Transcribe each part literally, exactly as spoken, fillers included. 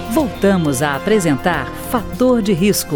Voltamos a apresentar Fator de Risco.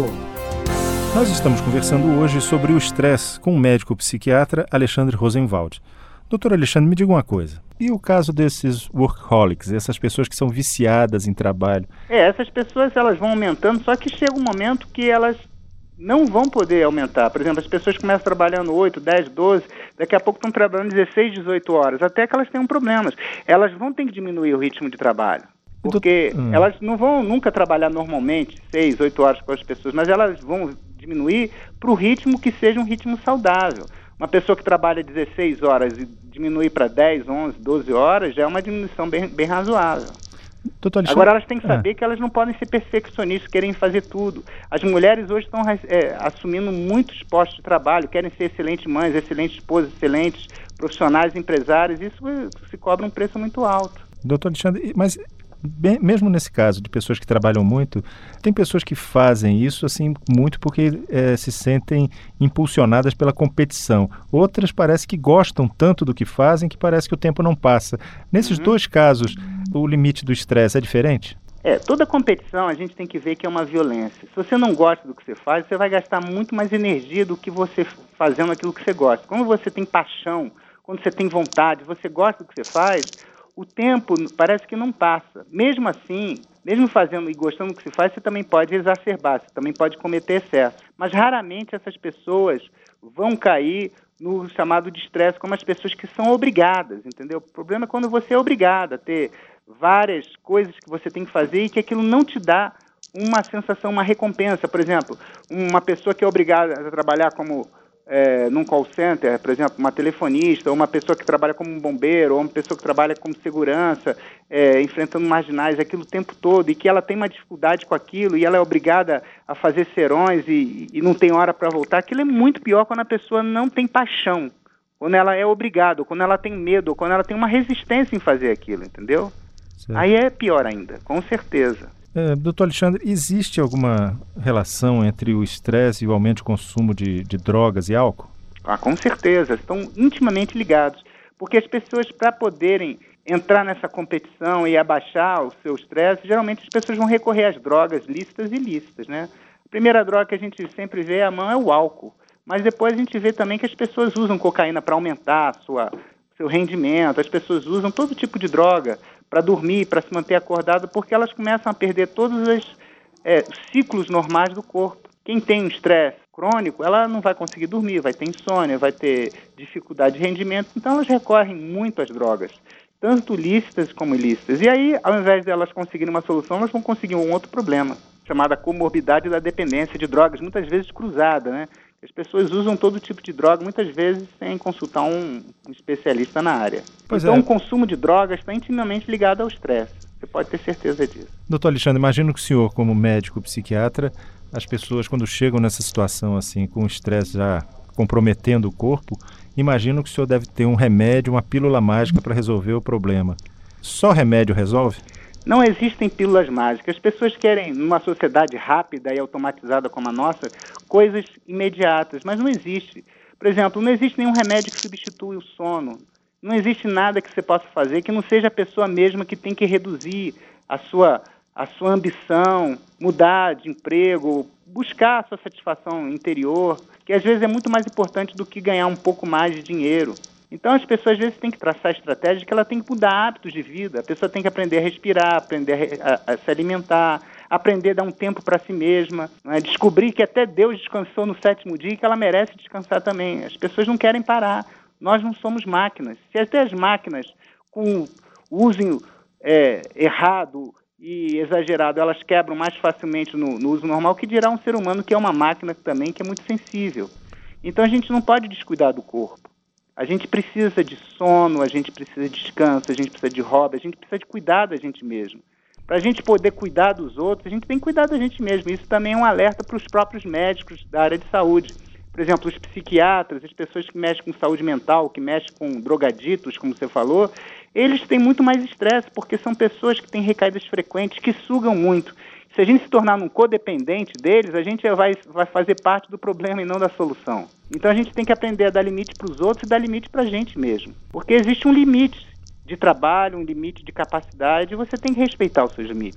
Nós estamos conversando hoje sobre o estresse com o médico psiquiatra Alexandre Rosenwald. Doutor Alexandre, me diga uma coisa. E o caso desses workaholics, essas pessoas que são viciadas em trabalho? É, essas pessoas elas vão aumentando, só que chega um momento que elas não vão poder aumentar. Por exemplo, as pessoas começam trabalhando oito, dez, doze, daqui a pouco estão trabalhando dezesseis, dezoito horas, até que elas tenham problemas. Elas vão ter que diminuir o ritmo de trabalho. Porque hum. elas não vão nunca trabalhar normalmente, seis, oito horas com as pessoas, mas elas vão diminuir para o ritmo que seja um ritmo saudável. Uma pessoa que trabalha dezesseis horas e diminuir para dez, onze, doze horas já é uma diminuição bem, bem razoável. Agora elas têm que saber é. que elas não podem ser perfeccionistas, querem fazer tudo. As mulheres hoje estão é, assumindo muitos postos de trabalho, querem ser excelentes mães, excelentes esposas, excelentes profissionais, empresários. Isso se cobra um preço muito alto. Doutor Alexandre, mas bem, mesmo nesse caso de pessoas que trabalham muito, tem pessoas que fazem isso assim muito porque é, se sentem impulsionadas pela competição. Outras parece que gostam tanto do que fazem que parece que o tempo não passa. Nesses uhum. dois casos, o limite do estresse é diferente? É, toda competição a gente tem que ver que é uma violência. Se você não gosta do que você faz, você vai gastar muito mais energia do que você fazendo aquilo que você gosta. Quando você tem paixão, quando você tem vontade, você gosta do que você faz, o tempo parece que não passa. Mesmo assim, mesmo fazendo e gostando do que se faz, você também pode exacerbar, você também pode cometer excesso. Mas raramente essas pessoas vão cair no chamado de estresse como as pessoas que são obrigadas, entendeu? O problema é quando você é obrigado a ter várias coisas que você tem que fazer e que aquilo não te dá uma sensação, uma recompensa. Por exemplo, uma pessoa que é obrigada a trabalhar como É, num call center, por exemplo, uma telefonista, ou uma pessoa que trabalha como um bombeiro, ou uma pessoa que trabalha como segurança, é, enfrentando marginais aquilo o tempo todo, e que ela tem uma dificuldade com aquilo, e ela é obrigada a fazer serões e, e não tem hora para voltar, aquilo é muito pior quando a pessoa não tem paixão, quando ela é obrigada, ou quando ela tem medo, ou quando ela tem uma resistência em fazer aquilo, entendeu? Certo. Aí é pior ainda, com certeza. É, doutor Alexandre, existe alguma relação entre o estresse e o aumento de consumo de, de drogas e álcool? Ah, com certeza, estão intimamente ligados, porque as pessoas, para poderem entrar nessa competição e abaixar o seu estresse, geralmente as pessoas vão recorrer às drogas lícitas e ilícitas, né? A primeira droga que a gente sempre vê à mão é o álcool, mas depois a gente vê também que as pessoas usam cocaína para aumentar a sua, seu rendimento, as pessoas usam todo tipo de droga para dormir, para se manter acordado, porque elas começam a perder todos os é, ciclos normais do corpo. Quem tem um estresse crônico, ela não vai conseguir dormir, vai ter insônia, vai ter dificuldade de rendimento, então elas recorrem muito às drogas, tanto lícitas como ilícitas. E aí, ao invés de elas conseguirem uma solução, elas vão conseguir um outro problema, chamada comorbidade da dependência de drogas, muitas vezes cruzada, né? As pessoas usam todo tipo de droga, muitas vezes sem consultar um, um especialista na área. Pois então, é. O consumo de drogas está intimamente ligado ao estresse. Você pode ter certeza disso. Doutor Alexandre, imagino que o senhor, como médico psiquiatra, as pessoas, quando chegam nessa situação assim, com o estresse já comprometendo o corpo, imagino que o senhor deve ter um remédio, uma pílula mágica para resolver o problema. Só remédio resolve? Não existem pílulas mágicas. As pessoas querem, numa sociedade rápida e automatizada como a nossa, coisas imediatas, mas não existe. Por exemplo, não existe nenhum remédio que substitui o sono. Não existe nada que você possa fazer que não seja a pessoa mesma que tem que reduzir a sua, a sua ambição, mudar de emprego, buscar a sua satisfação interior, que às vezes é muito mais importante do que ganhar um pouco mais de dinheiro. Então, as pessoas, às vezes, têm que traçar estratégias que ela tem que mudar hábitos de vida. A pessoa tem que aprender a respirar, aprender a, a, a se alimentar, aprender a dar um tempo para si mesma, né? Descobrir que até Deus descansou no sétimo dia e que ela merece descansar também. As pessoas não querem parar. Nós não somos máquinas. Se até as máquinas, com o uso é, errado e exagerado, elas quebram mais facilmente no, no uso normal, que dirá um ser humano que é uma máquina também, que é muito sensível. Então, a gente não pode descuidar do corpo. A gente precisa de sono, a gente precisa de descanso, a gente precisa de hobby, a gente precisa de cuidar da gente mesmo. Para a gente poder cuidar dos outros, a gente tem que cuidar da gente mesmo. Isso também é um alerta para os próprios médicos da área de saúde. Por exemplo, os psiquiatras, as pessoas que mexem com saúde mental, que mexem com drogaditos, como você falou, eles têm muito mais estresse, porque são pessoas que têm recaídas frequentes, que sugam muito. Se a gente se tornar um codependente deles, a gente vai, vai fazer parte do problema e não da solução. Então a gente tem que aprender a dar limite para os outros e dar limite para a gente mesmo. Porque existe um limite de trabalho, um limite de capacidade, e você tem que respeitar os seus limites.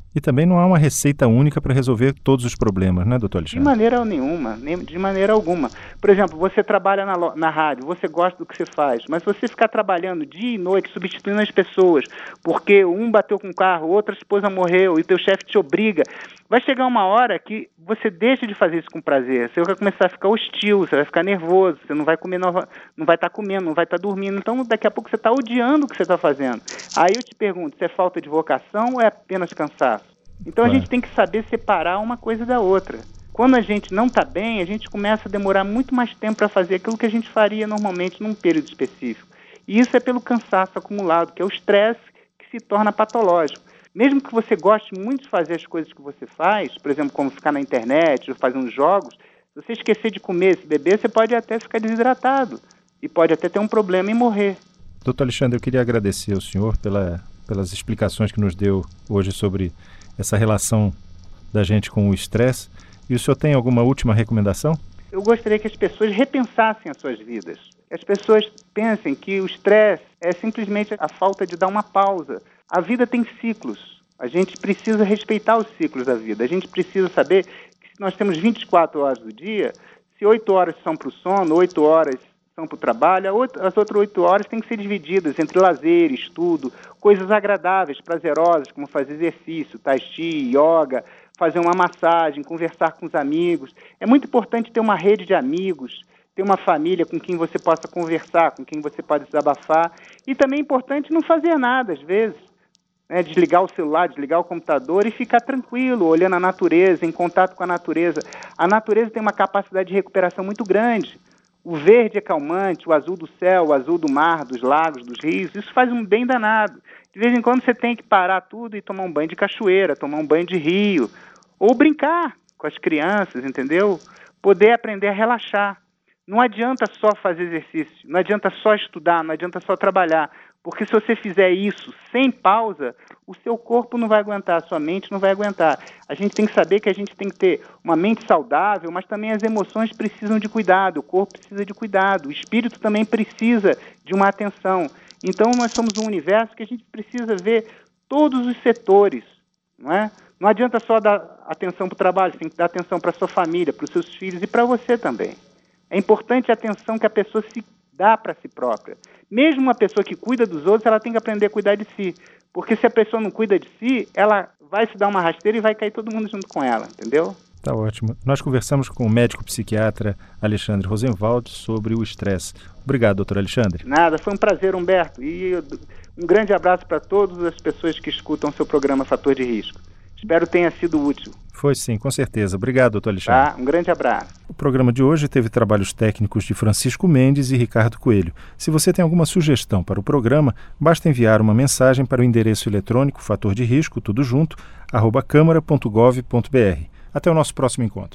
E também não há uma receita única para resolver todos os problemas, né, doutor Alexandre? De maneira nenhuma, nem, de maneira alguma. Por exemplo, você trabalha na, na rádio, você gosta do que você faz, mas se você ficar trabalhando dia e noite, substituindo as pessoas, porque um bateu com o carro, outra esposa morreu e teu chefe te obriga, vai chegar uma hora que você deixa de fazer isso com prazer, você vai começar a ficar hostil, você vai ficar nervoso, você não vai comer nova, não vai estar comendo, não vai estar dormindo, então daqui a pouco você está odiando o que você está fazendo. Aí eu te pergunto, se é falta de vocação ou é apenas cansaço? Então claro. A gente tem que saber separar uma coisa da outra. Quando a gente não está bem, a gente começa a demorar muito mais tempo para fazer aquilo que a gente faria normalmente num período específico. E isso é pelo cansaço acumulado, que é o estresse que se torna patológico. Mesmo que você goste muito de fazer as coisas que você faz, por exemplo, como ficar na internet ou fazer uns jogos, se você esquecer de comer, se beber, você pode até ficar desidratado e pode até ter um problema e morrer. Doutor Alexandre, eu queria agradecer ao senhor pela, pelas explicações que nos deu hoje sobre essa relação da gente com o estresse. E o senhor tem alguma última recomendação? Eu gostaria que as pessoas repensassem as suas vidas. As pessoas pensem que o estresse é simplesmente a falta de dar uma pausa. A vida tem ciclos. A gente precisa respeitar os ciclos da vida. A gente precisa saber que se nós temos vinte e quatro horas do dia, se oito horas são para o sono, oito horas são para o trabalho, as outras oito horas têm que ser divididas entre lazer, estudo, coisas agradáveis, prazerosas, como fazer exercício, tai chi, yoga, fazer uma massagem, conversar com os amigos. É muito importante ter uma rede de amigos, ter uma família com quem você possa conversar, com quem você pode desabafar. E também é importante não fazer nada, às vezes. Né? Desligar o celular, desligar o computador e ficar tranquilo, olhando a natureza, em contato com a natureza. A natureza tem uma capacidade de recuperação muito grande. O verde é calmante, o azul do céu, o azul do mar, dos lagos, dos rios, isso faz um bem danado. De vez em quando você tem que parar tudo e tomar um banho de cachoeira, tomar um banho de rio, ou brincar com as crianças, entendeu? Poder aprender a relaxar. Não adianta só fazer exercício, não adianta só estudar, não adianta só trabalhar, porque se você fizer isso sem pausa, o seu corpo não vai aguentar, a sua mente não vai aguentar. A gente tem que saber que a gente tem que ter uma mente saudável, mas também as emoções precisam de cuidado, o corpo precisa de cuidado, o espírito também precisa de uma atenção. Então nós somos um universo que a gente precisa ver todos os setores, não é? Não adianta só dar atenção para o trabalho, você tem que dar atenção para a sua família, para os seus filhos e para você também. É importante a atenção que a pessoa se dá para si própria. Mesmo uma pessoa que cuida dos outros, ela tem que aprender a cuidar de si. Porque se a pessoa não cuida de si, ela vai se dar uma rasteira e vai cair todo mundo junto com ela, entendeu? Tá ótimo. Nós conversamos com o médico psiquiatra Alexandre Rosenwald sobre o estresse. Obrigado, doutor Alexandre. Nada, foi um prazer, Humberto. E um grande abraço para todas as pessoas que escutam o seu programa Fator de Risco. Espero que tenha sido útil. Foi sim, com certeza. Obrigado, doutor Alexandre. Tá, um grande abraço. O programa de hoje teve trabalhos técnicos de Francisco Mendes e Ricardo Coelho. Se você tem alguma sugestão para o programa, basta enviar uma mensagem para o endereço eletrônico fator de risco, tudo junto, arroba câmara ponto gov ponto br. Até o nosso próximo encontro.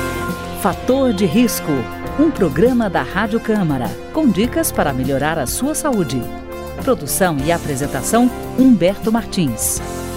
Fator de Risco, um programa da Rádio Câmara, com dicas para melhorar a sua saúde. Produção e apresentação, Humberto Martins.